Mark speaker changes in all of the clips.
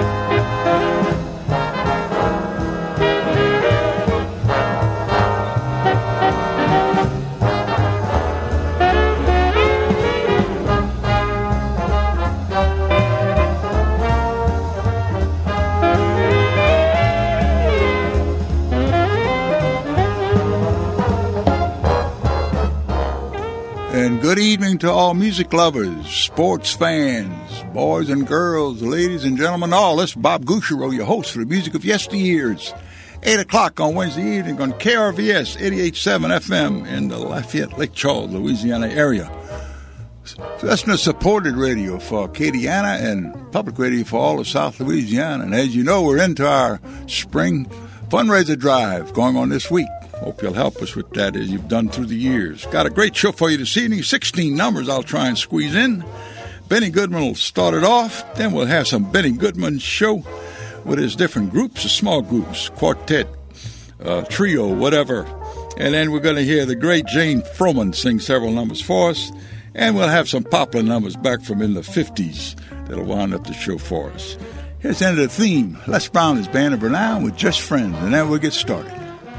Speaker 1: Good evening to all music lovers, sports fans, boys and girls, ladies and gentlemen, all. This is Bob Gouchereau, your host for the music of yesteryears. 8 o'clock on Wednesday evening on KRVS 88.7 FM in the Lafayette, Lake Charles, Louisiana area. Listener-supported radio for Acadiana and public radio for all of South Louisiana. And as you know, we're into our spring fundraiser drive going on this week. Hope you'll help us with that as you've done through the years. Got a great show for you this evening. 16 numbers I'll try and squeeze in. Benny Goodman will start it off. Then we'll have some Benny Goodman show with his different groups, the small groups, quartet, trio, whatever. And then we're going to hear the great Jane Froman sing several numbers for us. And we'll have some popular numbers back from in the 50s that'll wind up the show for us. Here's the end of the theme. Les Brown is Band of Renown with Just Friends. And then we'll get started.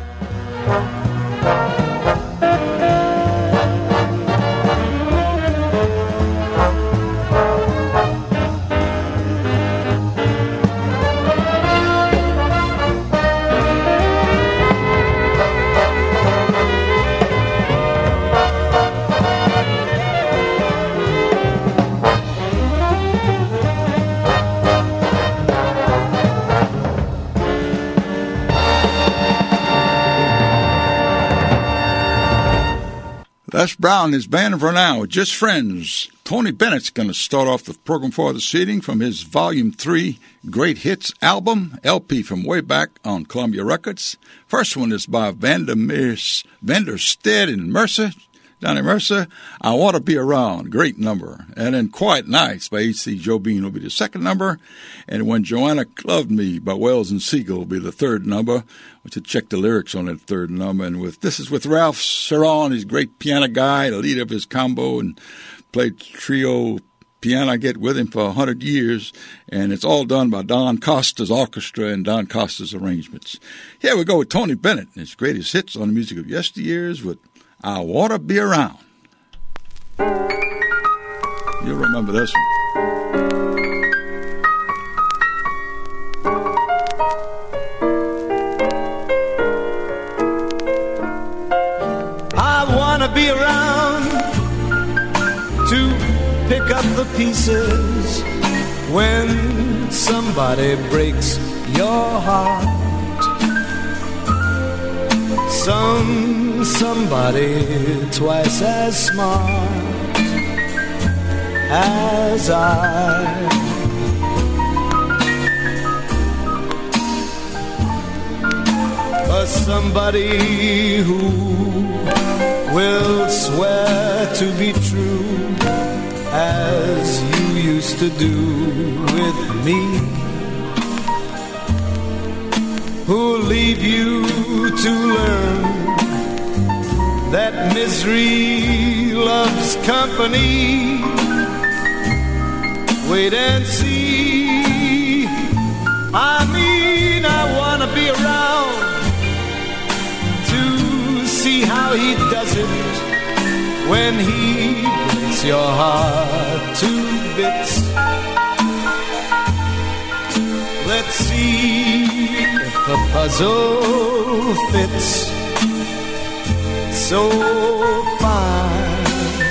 Speaker 1: Les Brown and his Band of Renown, Just Friends. Tony Bennett's going to start off the program for this evening from his Volume 3 Great Hits album, LP from way back on Columbia Records. First one is by Vanderstead and Mercer, Johnny Mercer, I Want to Be Around, great number. And then Quiet Nights by H.C. Jobin will be the second number. And When Joanna Loved Me by Wells and Siegel will be the third number. We should check the lyrics on that third number. And this is with Ralph Sharon, his great piano guy, the leader of his combo, and played trio piano I get with him for 100 years. And it's all done by Don Costa's orchestra and Don Costa's arrangements. Here we go with Tony Bennett and his greatest hits on the music of yesteryears with I Want to Be Around. You'll remember this one.
Speaker 2: I want to be around to pick up the pieces when somebody breaks your heart. Somebody twice as smart as I. Somebody who will swear to be true as you used to do with me, who'll leave you to learn that misery loves company. Wait and see. I mean, I want to be around to see how he does it when he breaks your heart to bits. Let's see if the puzzle fits so fine.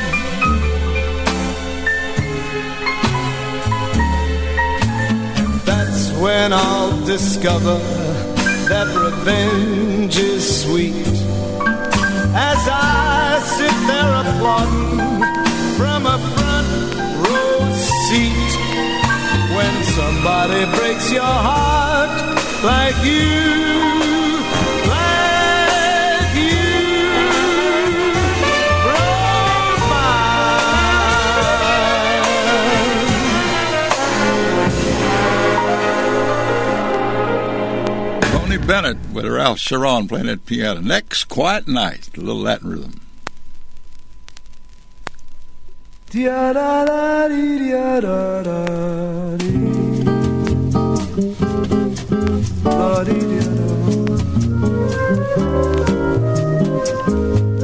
Speaker 2: That's when I'll discover that revenge is sweet, as I sit there applauding from a front row seat. When somebody breaks your heart like you, like you broke mine.
Speaker 1: Tony Bennett with Ralph Sharon playing that piano. Next, Quiet Night, a little Latin rhythm.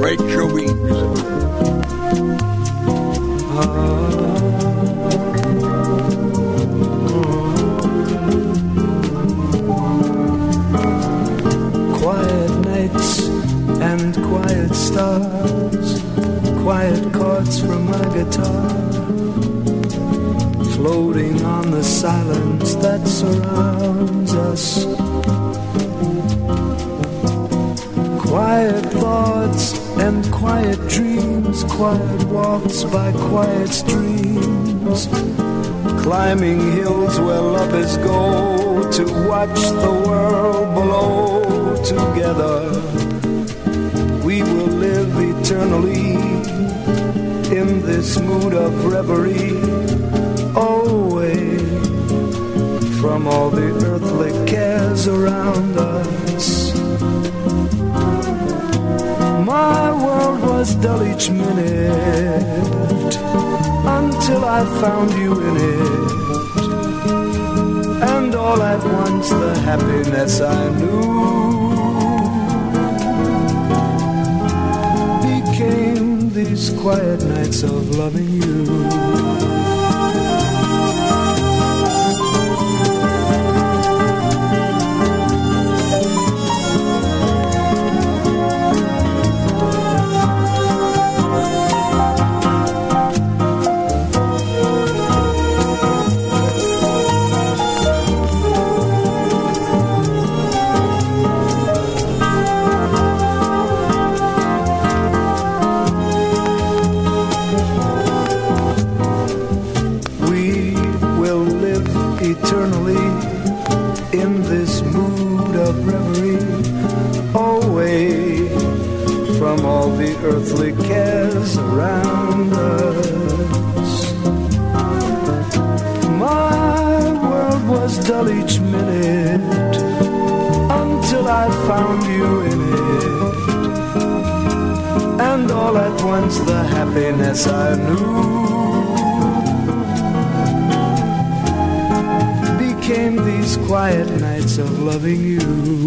Speaker 1: great Joey music.
Speaker 2: Quiet nights and quiet stars, quiet chords from my guitar, floating on the silence that surrounds us. Quiet thoughts and quiet dreams, quiet walks by quiet streams, climbing hills where lovers go to watch the world below. Together we will live eternally in this mood of reverie, away from all the earthly cares around us. My world was dull each minute until I found you in it, and all at once the happiness I knew became these quiet nights of loving you. Eternally in this mood of reverie, away from all the earthly cares around us. My world was dull each minute until I found you in it, and all at once the happiness I knew became these quiet nights of loving you.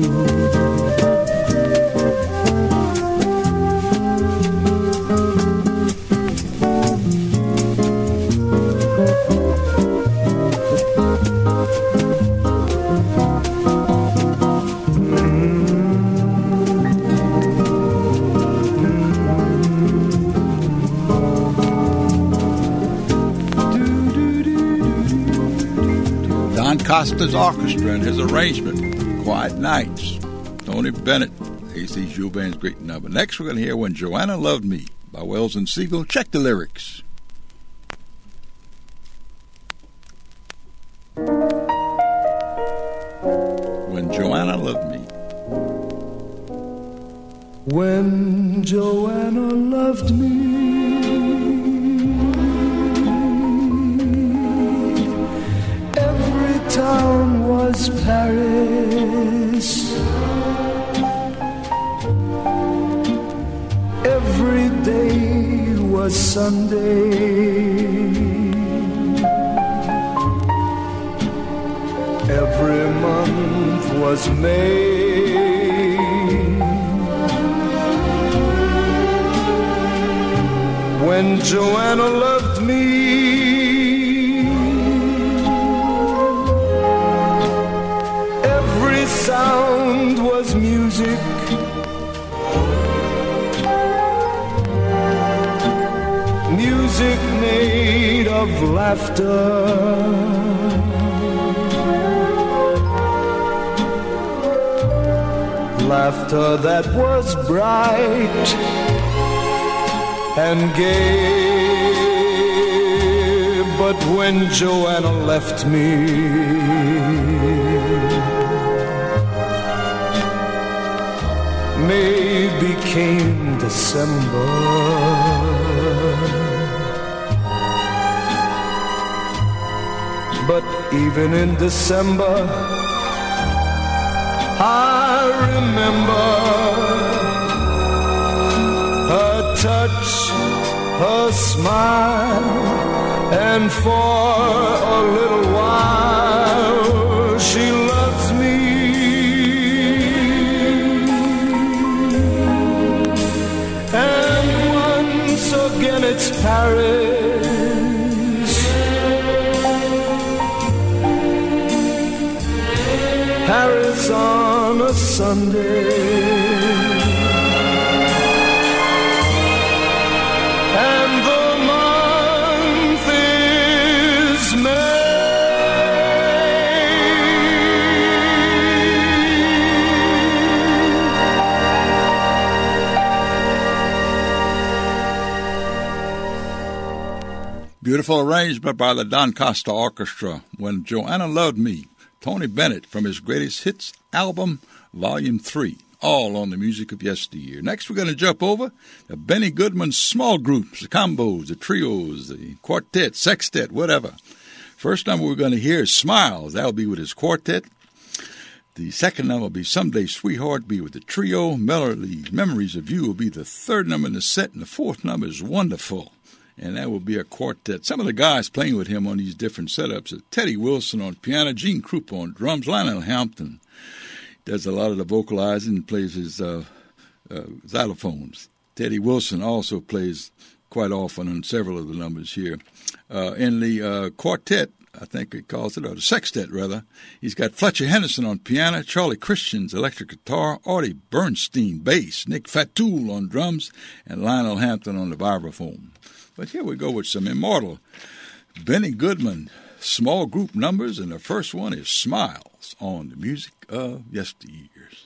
Speaker 1: Costa's Orchestra and his arrangement, Quiet Nights. Tony Bennett, A.C. Jules Band's great number. Next we're going to hear When Joanna Loved Me by Wells and Siegel. Check the lyrics. When Joanna Loved Me.
Speaker 2: When Joanna loved me, town was Paris. Every day was Sunday. Every month was May. When Joanna loved me, sound was music. Music made of laughter. Laughter that was bright and gay. But when Joanna left me, May became December. But even in December, I remember her touch, her smile, and for a little while she loves me. And Paris on a Sunday. And the month is
Speaker 1: Beautiful arrangement by the Don Costa Orchestra, When Joanna Loved Me, Tony Bennett from his Greatest Hits album, Volume 3, all on the music of yesteryear. Next, we're going to jump over to Benny Goodman's small groups, the combos, the trios, the quartet, sextet, whatever. First number we're going to hear is Smiles. That'll be with his quartet. The second number will be Someday Sweetheart, be with the trio. Memories of You will be the third number in the set, and the fourth number is Wonderful. And that will be a quartet. Some of the guys playing with him on these different setups are Teddy Wilson on piano, Gene Krupa on drums, Lionel Hampton does a lot of the vocalizing and plays his xylophones. Teddy Wilson also plays quite often on several of the numbers here. In the quartet, I think it calls it, or the sextet rather, he's got Fletcher Henderson on piano, Charlie Christian's electric guitar, Artie Bernstein bass, Nick Fatul on drums, and Lionel Hampton on the vibraphone. But here we go with some immortal Benny Goodman small group numbers, and the first one is Smiles on the music of yesteryears.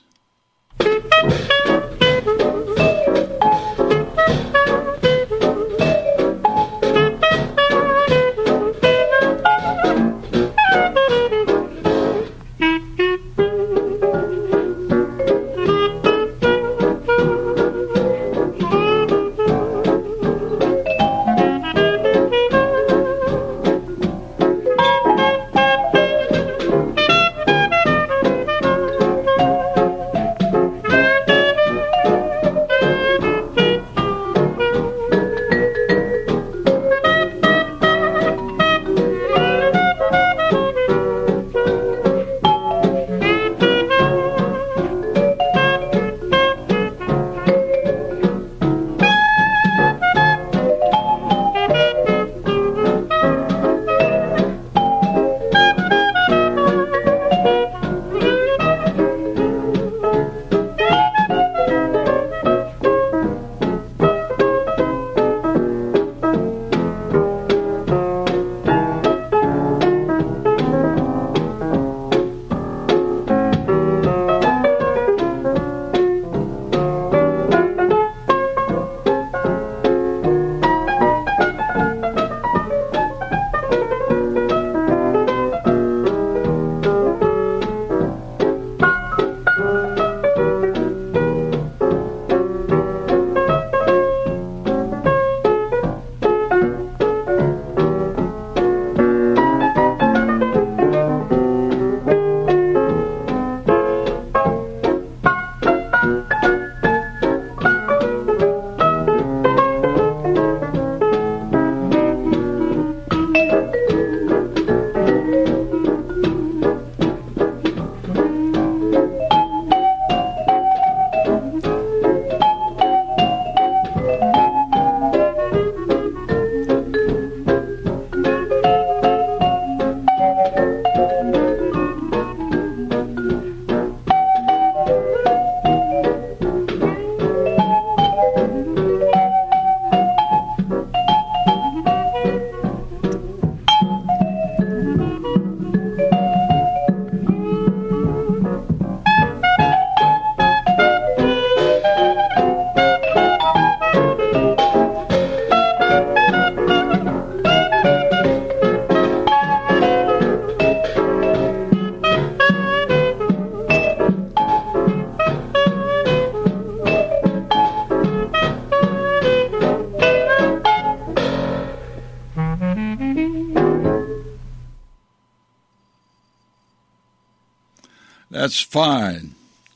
Speaker 1: That's fine.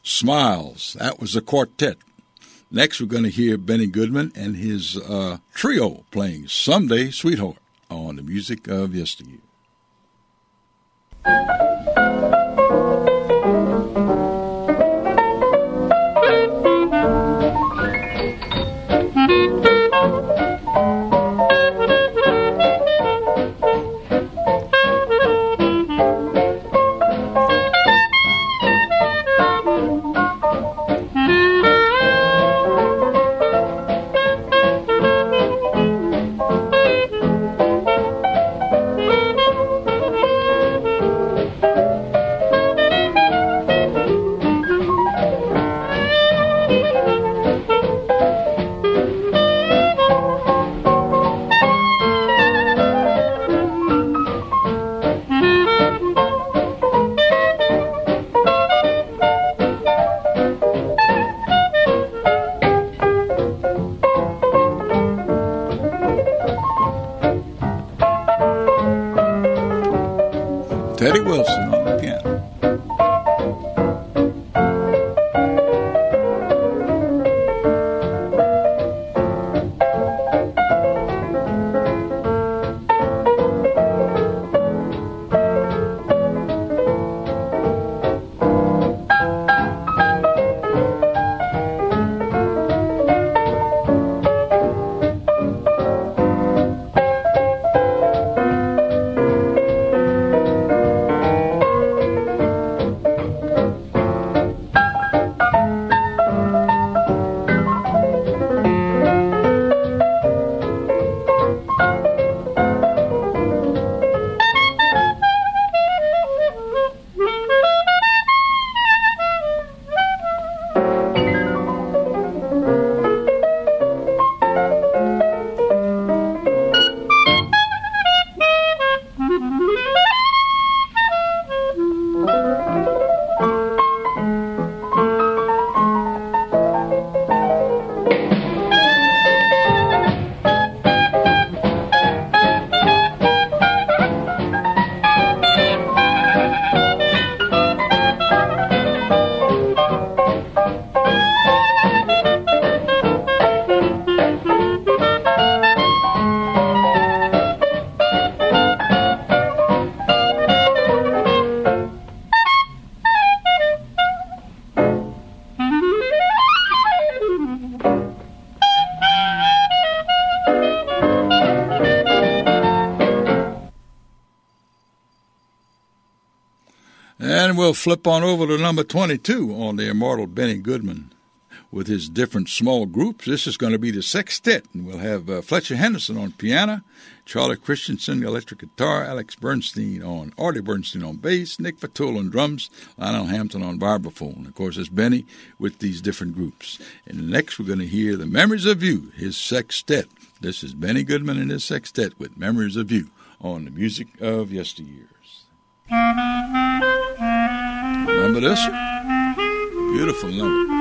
Speaker 1: Smiles. That was a quartet. Next, we're going to hear Benny Goodman and his trio playing Someday Sweetheart on the music of yesteryear. on the piano. And we'll flip on over to number 22 on the immortal Benny Goodman with his different small groups. This is going to be the sextet, and we'll have Fletcher Henderson on piano, Charlie Christensen electric guitar, Alex Bernstein on, Artie Bernstein on bass, Nick Fatul on drums, Lionel Hampton on vibraphone. Of course, it's Benny with these different groups. And next we're going to hear The Memories of You, his sextet. This is Benny Goodman and his sextet with Memories of You on the Music of Yesteryears. Remember this? Beautiful number.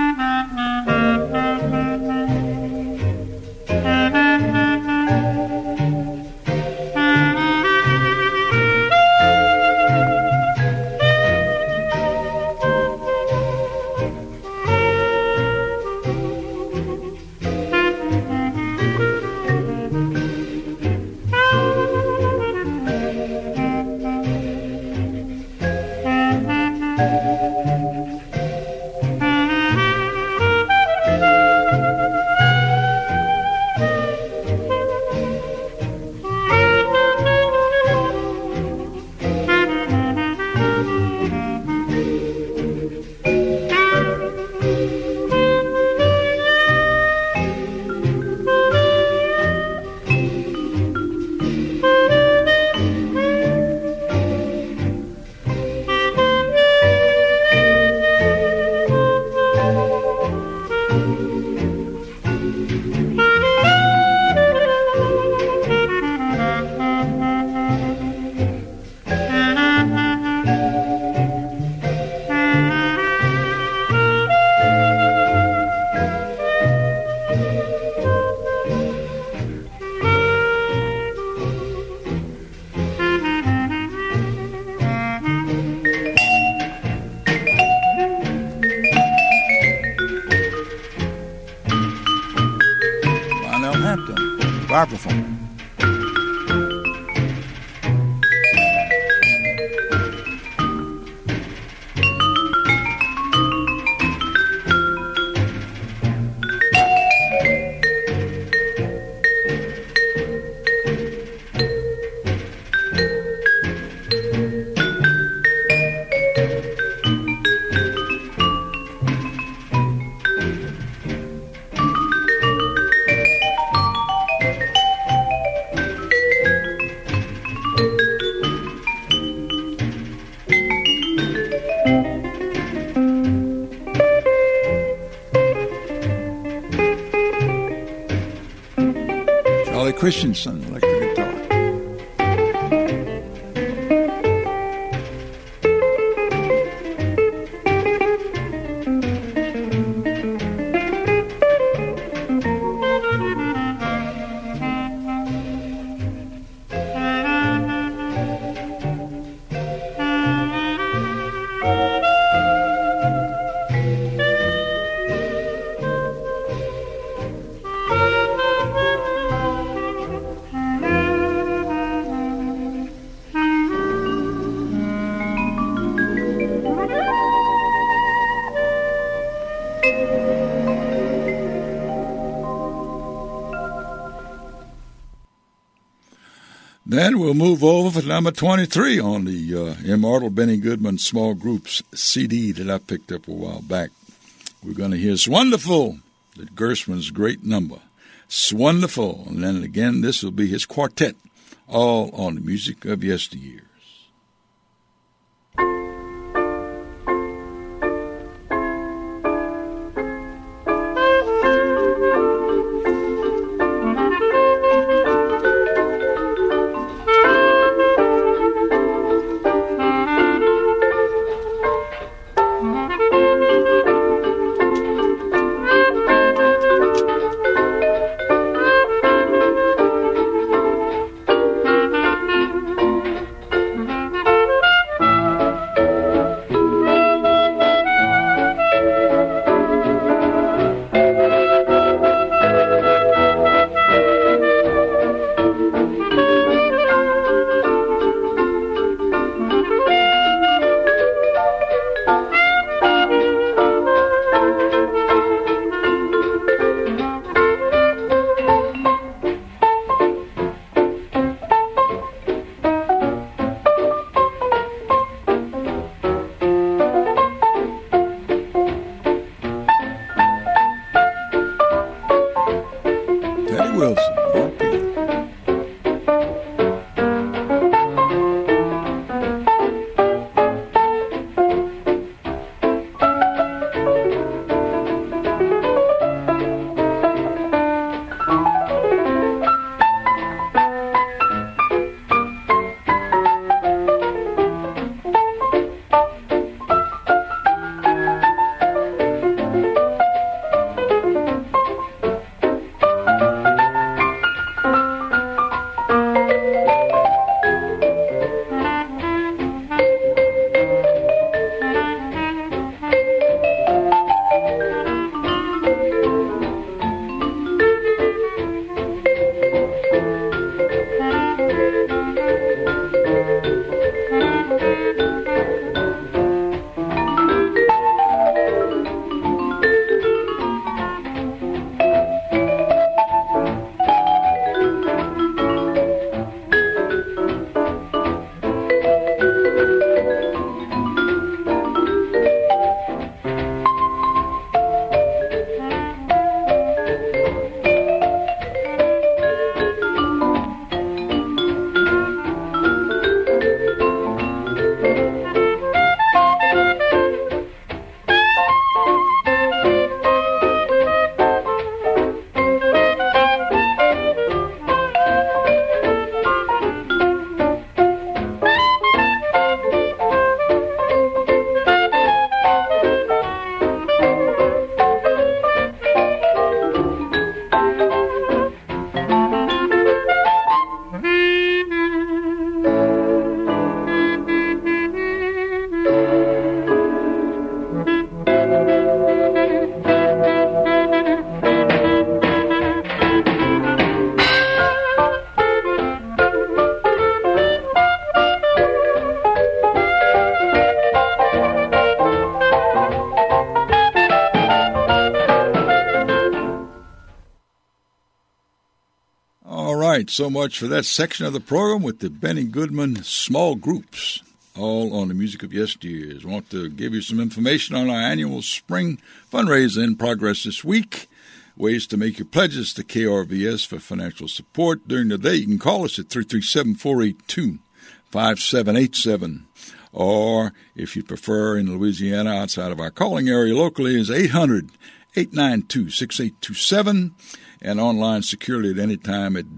Speaker 1: Vibraphone. Christensen electric guitar. Then we'll move over for number 23 on the Immortal Benny Goodman Small Groups CD that I picked up a while back. We're going to hear Swonderful, that Gershwin's great number. Swonderful. And then again, this will be his quartet, all on the music of yesteryear. So much for that section of the program with the Benny Goodman Small Groups, all on the music of yesteryears. I want to give you some information on our annual spring fundraiser in progress this week. Ways to make your pledges to KRVS for financial support. During the day, you can call us at 337-482-5787. Or, if you prefer, in Louisiana, outside of our calling area locally, is 800-892-6827. And online securely at any time at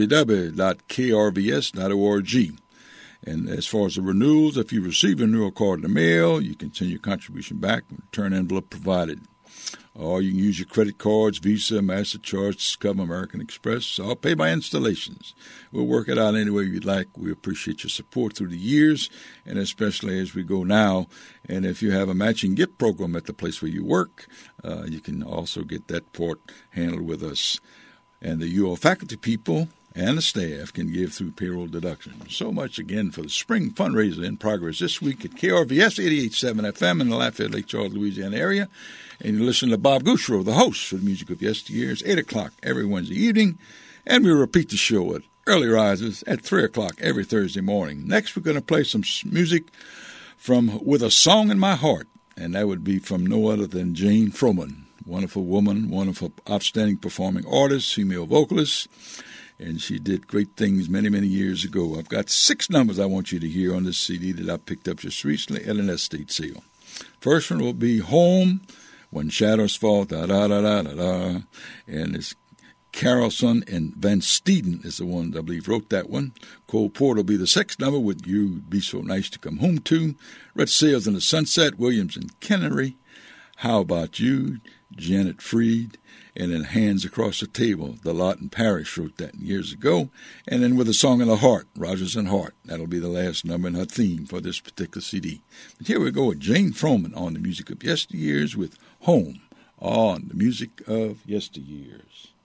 Speaker 1: www.krvs.org. And as far as the renewals, if you receive a renewal card in the mail, you can send your contribution back, return envelope provided. Or you can use your credit cards, Visa, MasterCard, Discover, American Express, or pay by installations. We'll work it out any way you'd like. We appreciate your support through the years, and especially as we go now. And if you have a matching gift program at the place where you work, you can also get that part handled with us. And the UO faculty people and the staff can give through payroll deduction. So much again for the spring fundraiser in progress this week at KRVS 88.7 FM in the Lafayette, Lake Charles, Louisiana area. And you listen to Bob Gouchereau, the host for the Music of Yesteryears, 8 o'clock every Wednesday evening. And we repeat the show at Early Risers at 3 o'clock every Thursday morning. Next, we're going to play some music from With a Song in My Heart, and that would be from no other than Jane Froman. Wonderful woman, wonderful, outstanding performing artist, female vocalist, and she did great things many, many years ago. I've got 6 numbers I want you to hear on this CD that I picked up just recently at an estate sale. First one will be Home, When Shadows Fall, da-da-da-da-da-da, and it's Carlson and Van Steeden is the one that I believe wrote that one. Cole Porter will be the 6th number with You'd Be So Nice to Come Home To. Red Sails in the Sunset, Williams and Kennery. How About You, Janet Freed. And then Hands Across the Table, the Lawton Parish wrote that years ago. And then With a Song in the Heart, Rogers and Hart. That'll be the last number in her theme for this particular CD. But here we go with Jane Froman on the music of yesteryears with Home on the music of yesteryears.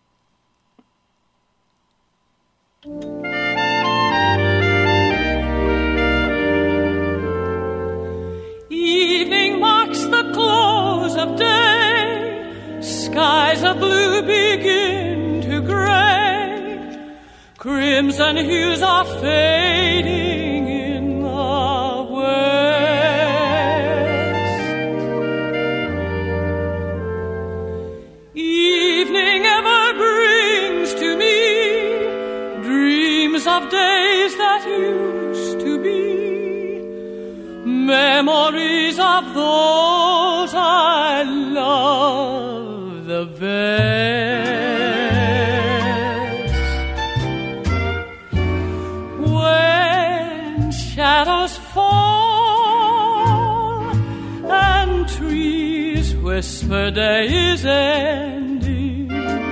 Speaker 3: Evening marks the close of day, skies of blue begin to gray, crimson hues are fading in the west. Evening ever brings to me dreams of days that used to be, memories of those I love the best. When shadows fall and trees whisper day is ending,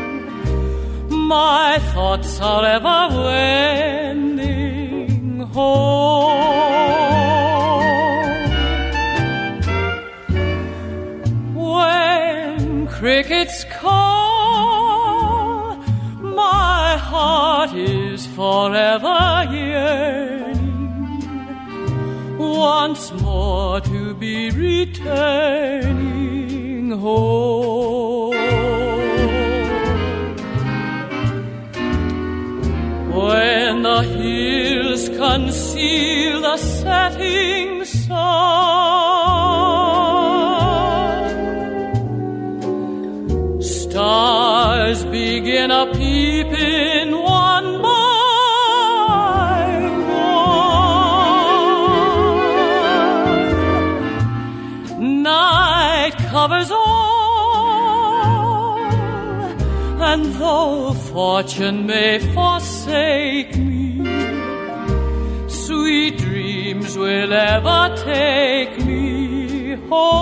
Speaker 3: my thoughts are ever wending home. When crickets call, my heart is forever yearning once more to be returning home. When the hills conceal the setting sun, stars begin a peeping one by one. Night covers all, and though fortune may forsake me, sweet dreams will ever take me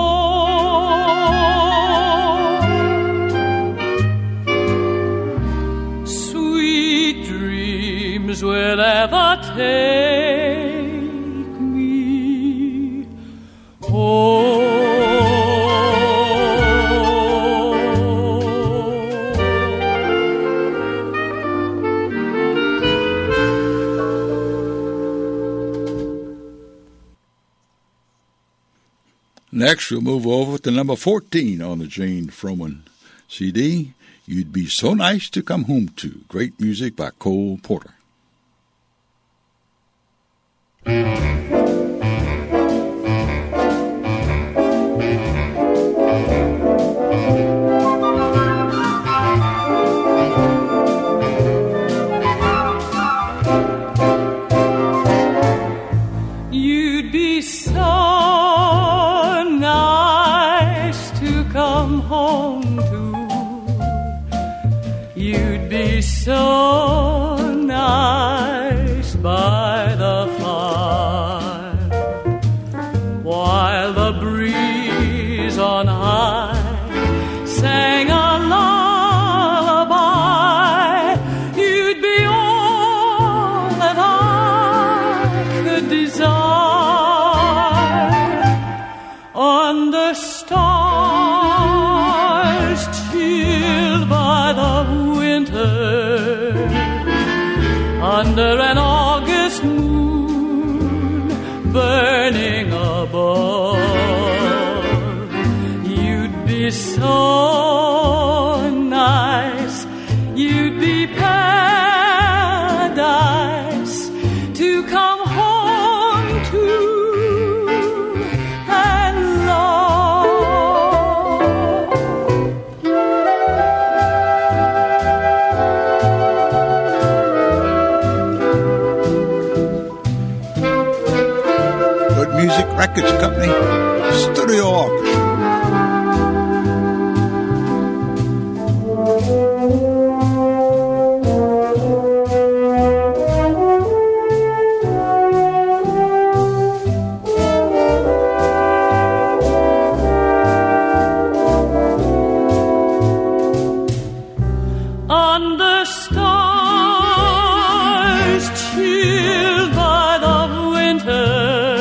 Speaker 3: home. Sweet dreams will ever take me home.
Speaker 1: Next, we'll move over to number 14 on the Jane Froman CD, You'd Be So Nice to Come Home To. Great music by Cole Porter.
Speaker 3: You'd be so come home to. You'd be so nice by the fire, while the breeze on high sang a lullaby. You'd be all that I could desire under stars chilled by the winter, under an August moon burning above. You'd be so nice, you'd be paradise
Speaker 1: Records Company Studio Orchestra.
Speaker 3: Under stars chilled by the winter,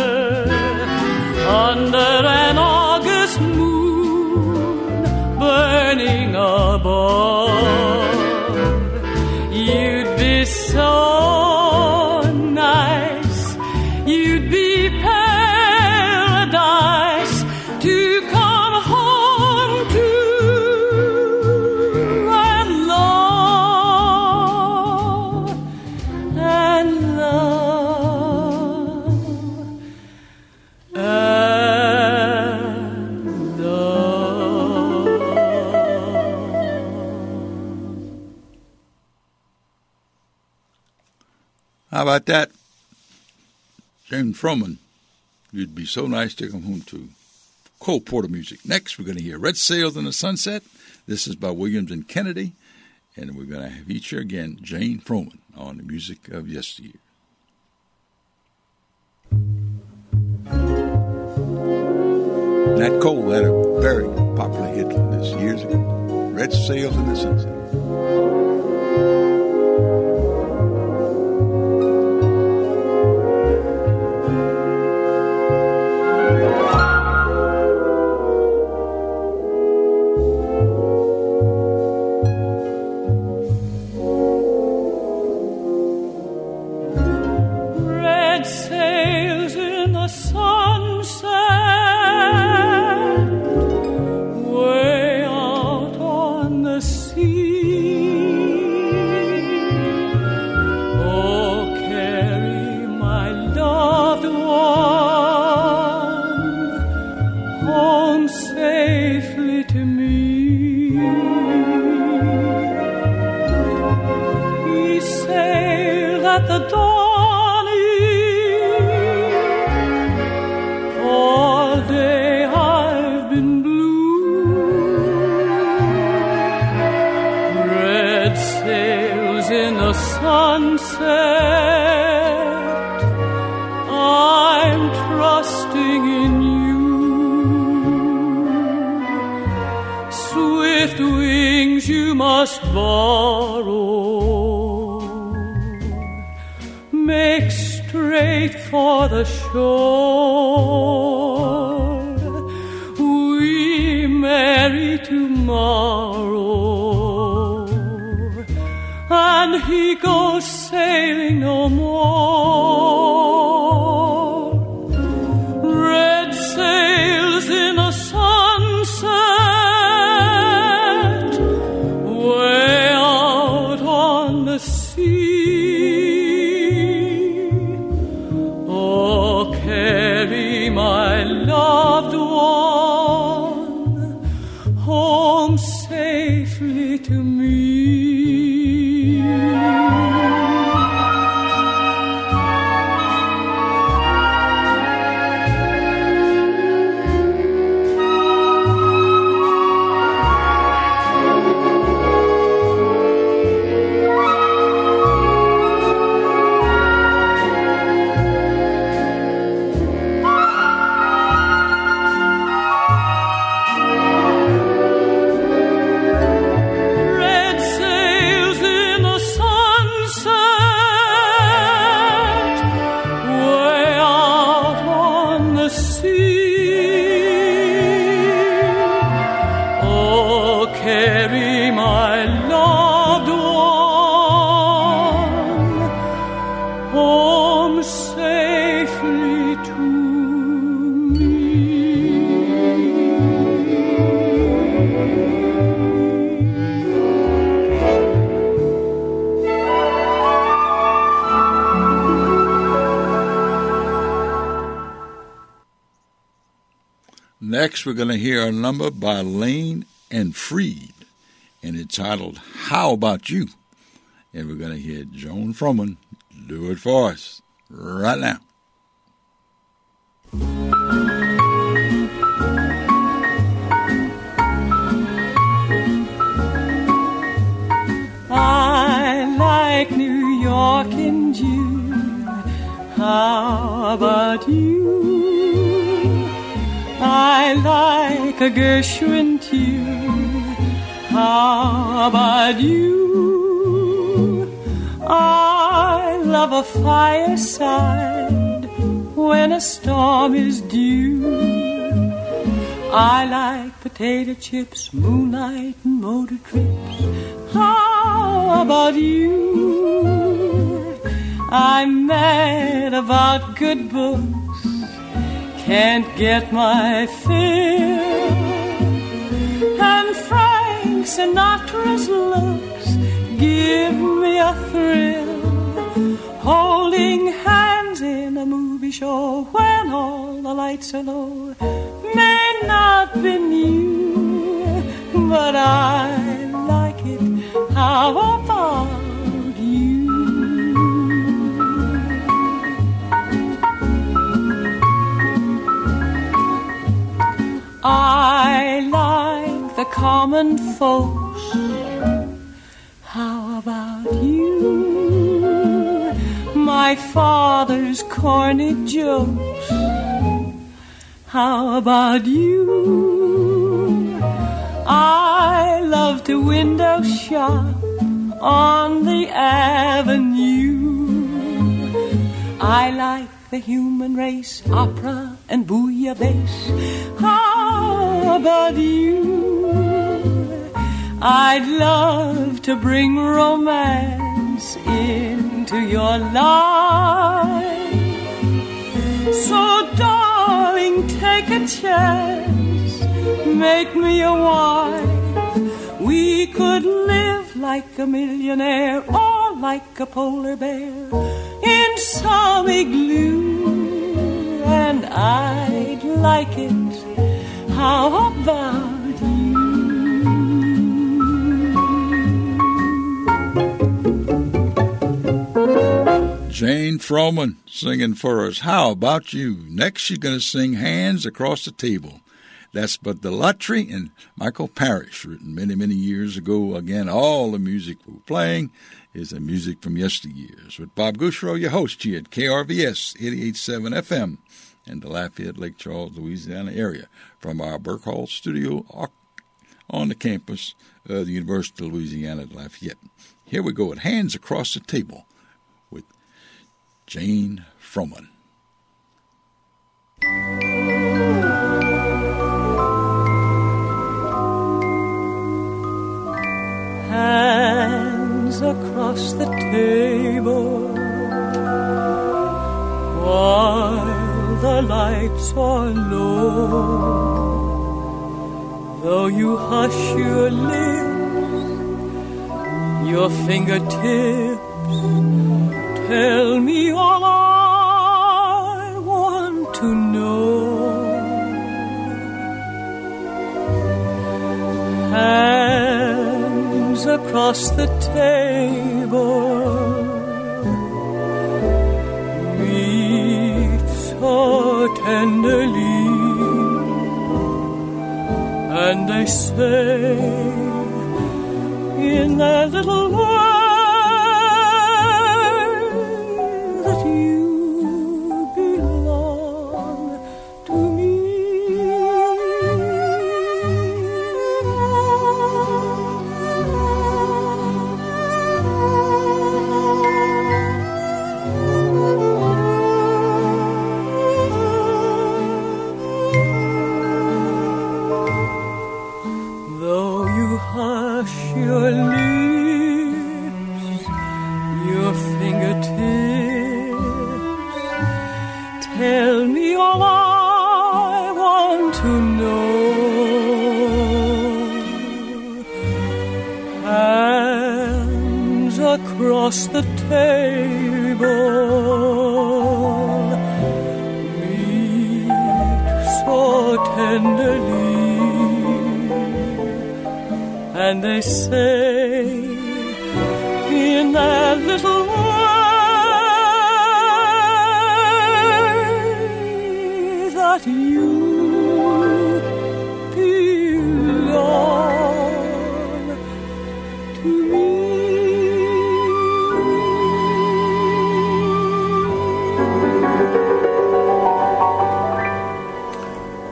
Speaker 3: under an August moon burning above, you'd be so nice, you'd be paradise to come home to and love and love and love.
Speaker 1: How about that? James Froman. You'd be so nice to come home to. Cole Porter music. Next, we're going to hear Red Sails in the Sunset. This is by Williams and Kennedy. And we're going to feature again Jane Froman on the music of yesteryear. Nat Cole had a very popular hit this years ago. Red Sails in the Sunset.
Speaker 3: Red sails in the sunset, way out on the sea. Oh, carry my loved one home safely to me. He sailed at the dawning, all day I've been blue. Red sails in the sunset, I'm trusting in you. Swift wings you must borrow, make straight for the shore. We marry tomorrow, and he goes sailing no more. Red sails in the sunset, way out on the sea. Oh, carry my loved one home safely to me. Red sails in the sunset, way out on the sea. Oh, carry my loved one home safely to me.
Speaker 1: Next, we're going to hear a number by Lane and Freed, and it's titled How About You? And we're going to hear Joan Froman do it for us right now.
Speaker 3: about you? I like a Gershwin tune. How about you? I love a fireside when a storm is due. I like potato chips, moonlight and motor trips. How about you? I'm mad about good books, can't get my fill. And Frank Sinatra's looks give me a thrill. Holding hands in a movie show when all the lights are low may not be new, but I like it. How about you? I like the common folks. How about you? My father's corny jokes. How about you? I love to window shop on the avenue. I like the human race, opera and bouillabaisse. How about you? I'd love to bring romance into your life. So darling, take a chance, make me a wife. We could live like a millionaire or like a polar bear in some igloo, and I'd like it. How about
Speaker 1: Jane Froman singing for us. How about you? Next, she's going to sing Hands Across the Table. That's Bud Daughtry and Michael Parrish, written many, many years ago. Again, all the music we're playing is the music from yesteryears. With Bob Gouchereau, your host here at KRVS 88.7 FM in the Lafayette, Lake Charles, Louisiana area, from our Burke Hall studio on the campus of the University of Louisiana at Lafayette. Here we go with Hands Across the Table with Jane Froman.
Speaker 3: Hands across the table while the lights are low. Though you hush your lips, your fingertips tell me all I want to know. Hands across the table meet so tenderly, and they say in their little words that you belong to me. Though you hush your lips, your fingertips tell me all I want to know. Hands across the table meet so tenderly, and they say in their little words that you belong to me.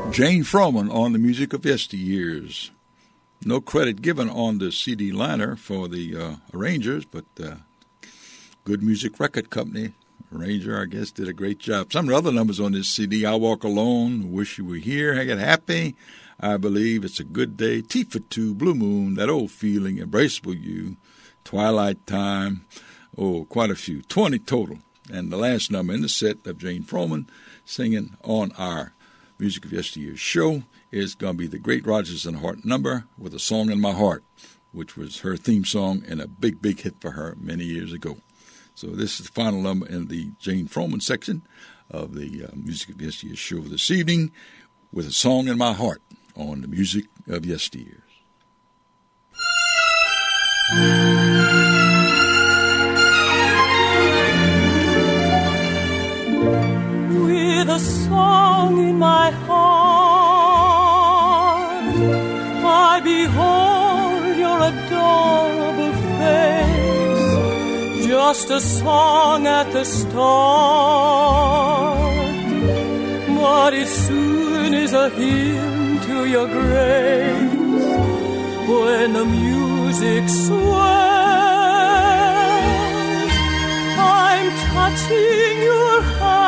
Speaker 1: Jane Froman on the music of yesteryears. No credit given on the CD liner for the arrangers, but Good Music Record Company arranger, I guess, did a great job. Some of the other numbers on this CD: I Walk Alone, Wish You Were Here, I Get Happy, I Believe, It's a Good Day, Tea for Two, Blue Moon, That Old Feeling, Embraceable You, Twilight Time, quite a few, 20 total. And the last number in the set of Jane Froman singing on our Music of Yesteryear show is going to be the great Rodgers and Hart number, With a Song in My Heart, which was her theme song and a big, big hit for her many years ago. So this is the final number in the Jane Froman section of the Music of Yesteryear show this evening, With a Song in My Heart on the Music of Yesteryears.
Speaker 3: With a song in my heart, I behold your adorable face, just a song at the start, but it soon is a hymn to your grace. When the music swells, I'm touching your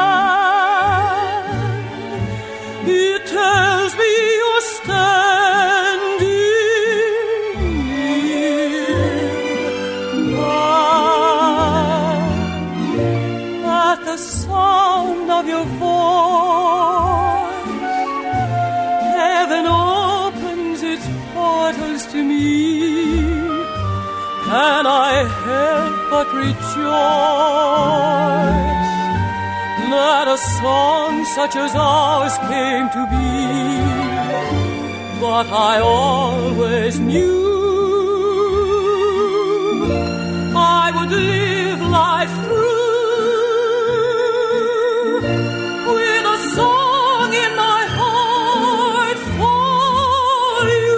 Speaker 3: hand, it tells me you're standing near. At the sound of your voice, heaven opens its portals to me. Can I help but rejoice that a song such as ours came to be? But I always knew I would live life through with a song in my heart for you.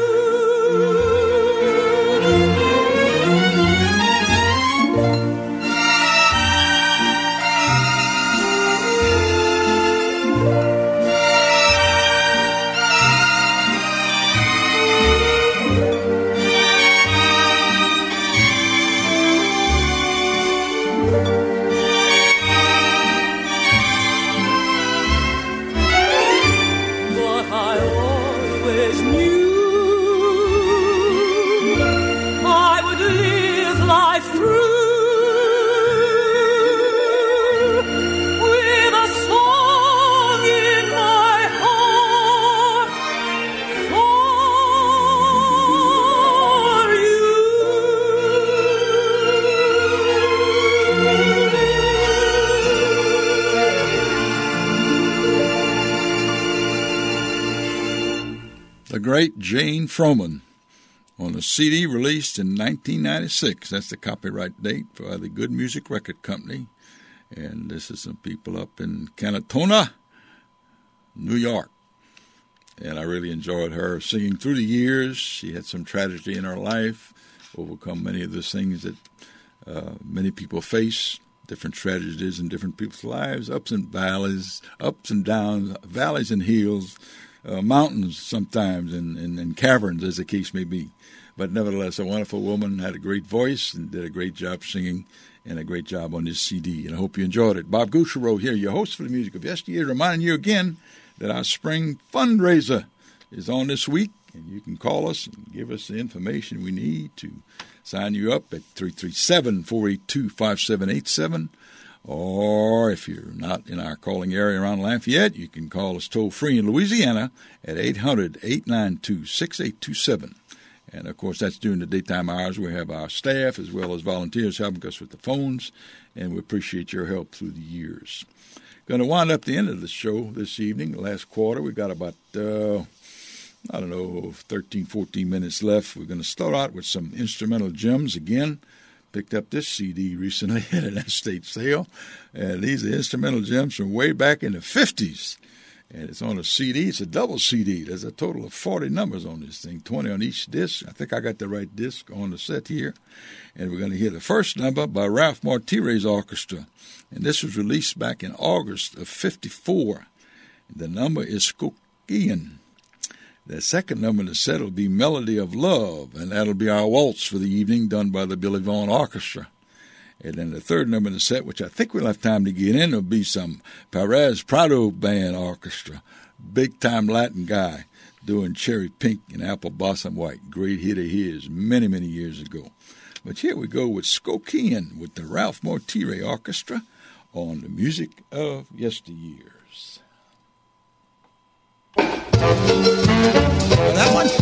Speaker 1: Great Jane Froman on a CD released in 1996. That's the copyright date for the Good Music Record Company. And this is some people up in Canatona, New York. And I really enjoyed her singing through the years. She had some tragedy in her life, overcome many of the things that many people face, different tragedies in different people's lives, ups and valleys, ups and downs, valleys and hills, mountains sometimes, and caverns, as the case may be. But nevertheless, a wonderful woman, had a great voice, and did a great job singing, and a great job on this CD. And I hope you enjoyed it. Bob Gouchereau here, your host for the Music of Yesteryear, reminding you again that our spring fundraiser is on this week, and you can call us and give us the information we need to sign you up at 337-482-5787. Or if you're not in our calling area around Lafayette, you can call us toll-free in Louisiana at 800-892-6827. And, of course, that's during the daytime hours. We have our staff as well as volunteers helping us with the phones, and we appreciate your help through the years. Going to wind up the end of the show this evening, last quarter. We've got about, 13, 14 minutes left. We're going to start out with some instrumental gems again. Picked up this CD recently at an estate sale, and these are instrumental gems from way back in the 50s. And it's on a CD. It's a double CD. There's a total of 40 numbers on this thing, 20 on each disc. I think I got the right disc on the set here. And we're going to hear the first number by Ralph Martires Orchestra. And this was released back in August of 54. The number is Ian. The second number in the set will be Melody of Love, and that'll be our waltz for the evening, done by the Billy Vaughn Orchestra. And then the third number in the set, which I think we'll have time to get in, will be some Perez Prado Band Orchestra, big-time Latin guy, doing Cherry Pink and Apple Blossom White. Great hit of his many, many years ago. But here we go with Skokian with the Ralph Mortire Orchestra on the music of yesteryears. That one?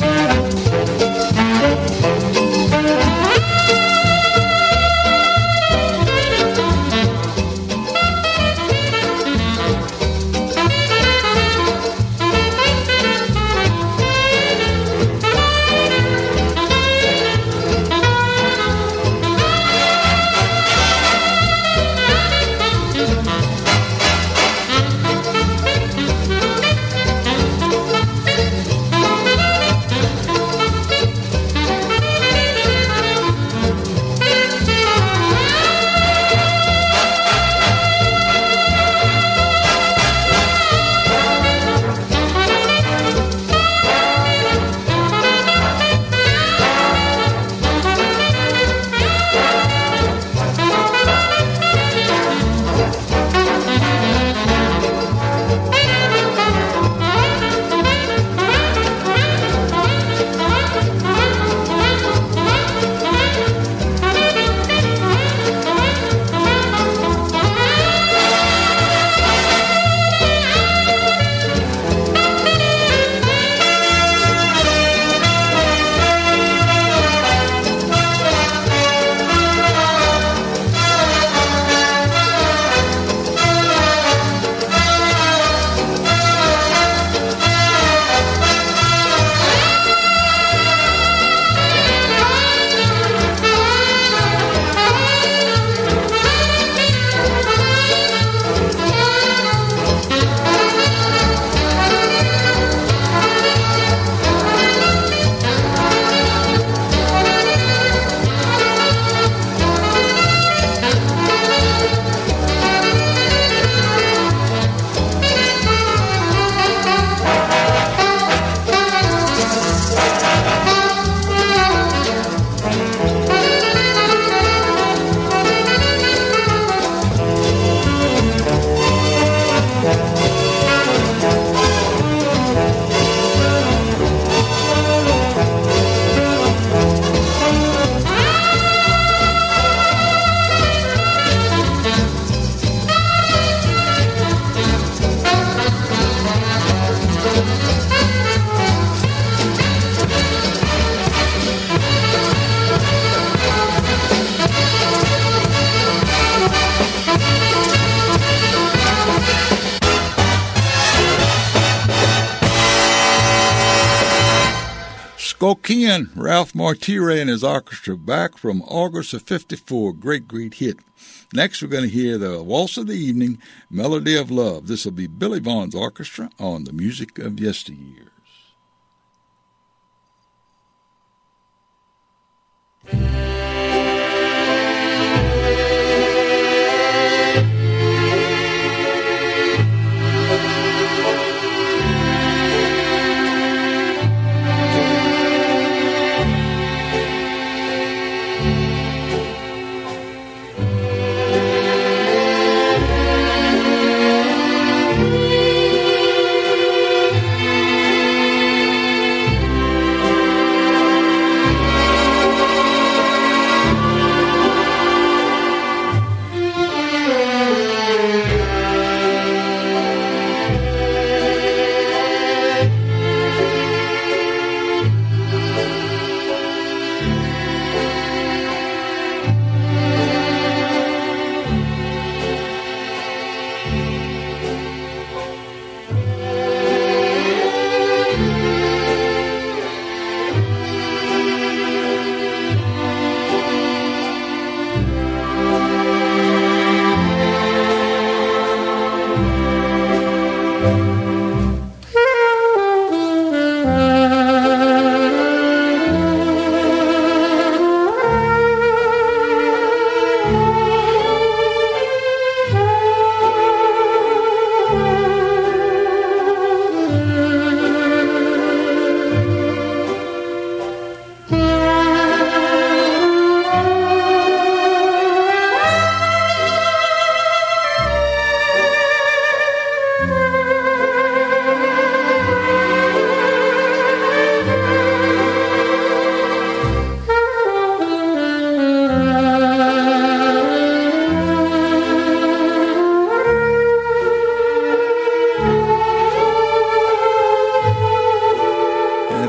Speaker 1: Skokian, Ralph Mortire and his orchestra, back from August of '54. Great, great hit. Next, we're going to hear the Waltz of the Evening, Melody of Love. This will be Billy Vaughn's orchestra on the music of yesteryears.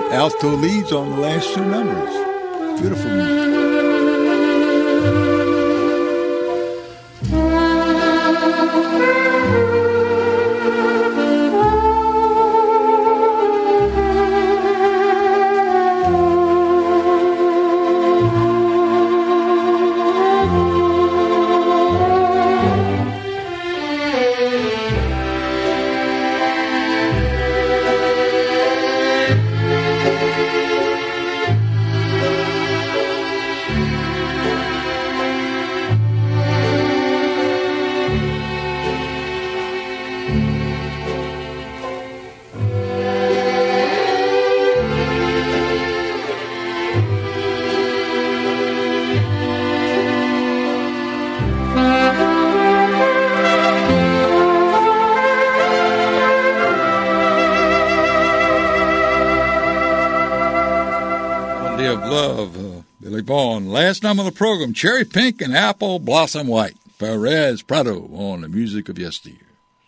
Speaker 1: alto leads on the last two numbers. Beautiful music. Last number of the program, Cherry Pink and Apple Blossom White. Perez Prado on the music of yesteryear.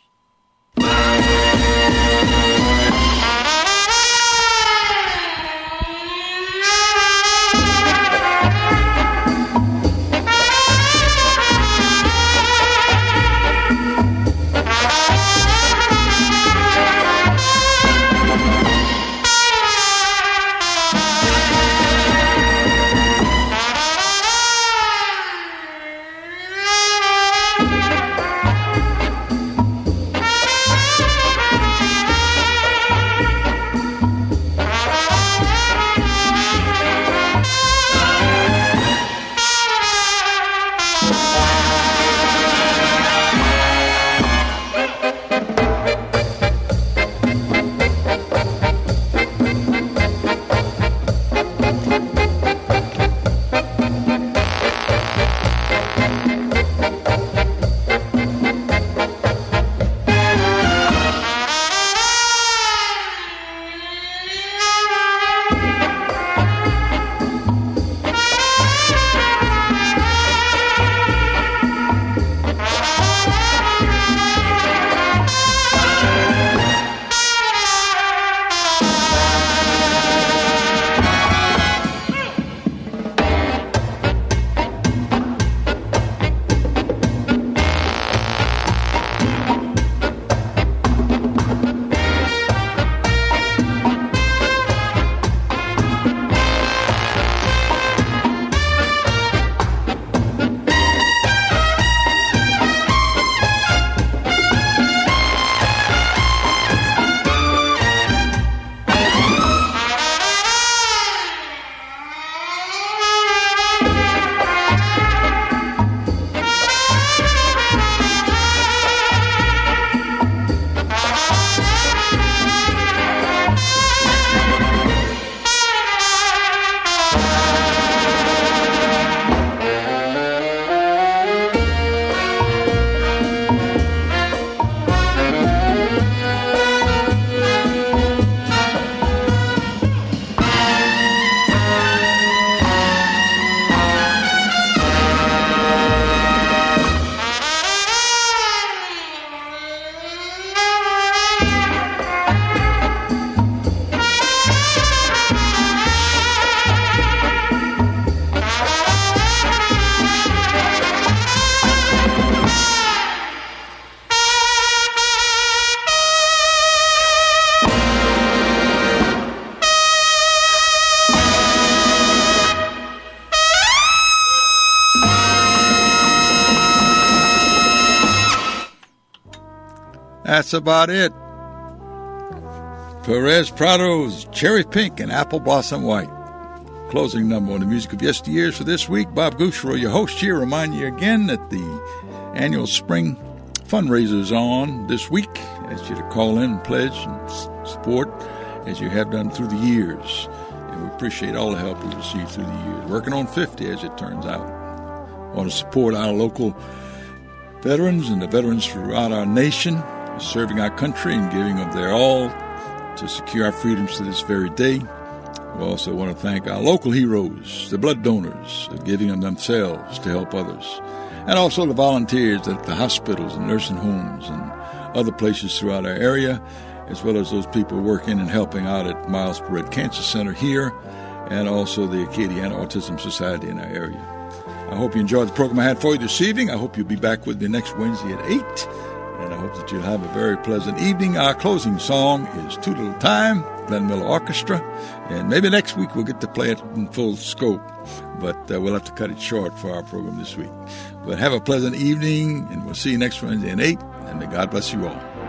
Speaker 1: That's about it. Perez Prado's Cherry Pink and Apple Blossom White. Closing number on the music of yesteryears for this week. Bob Gooshrow, your host here, remind you again that the annual spring fundraiser is on this week. I ask you to call in and pledge and support as you have done through the years. And we appreciate all the help we received through the years. Working on 50, as it turns out. I want to support our local veterans and the veterans throughout our nation, serving our country and giving of their all to secure our freedoms to this very day. We also want to thank our local heroes, the blood donors, for giving of themselves to help others, and also the volunteers at the hospitals and nursing homes and other places throughout our area, as well as those people working and helping out at Miles Perret Cancer Center here, and also the Acadiana Autism Society in our area. I hope you enjoyed the program I had for you this evening. I hope you'll be back with me next Wednesday at 8, and I hope that you'll have a very pleasant evening. Our closing song is Too Little Time, Glenn Miller Orchestra, and maybe next week we'll get to play it in full scope, but we'll have to cut it short for our program this week. But have a pleasant evening, and we'll see you next Wednesday at 8, and may God bless you all.